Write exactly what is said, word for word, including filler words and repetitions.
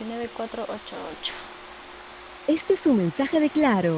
nueve cuatro ocho ocho. Este es un mensaje de Claro.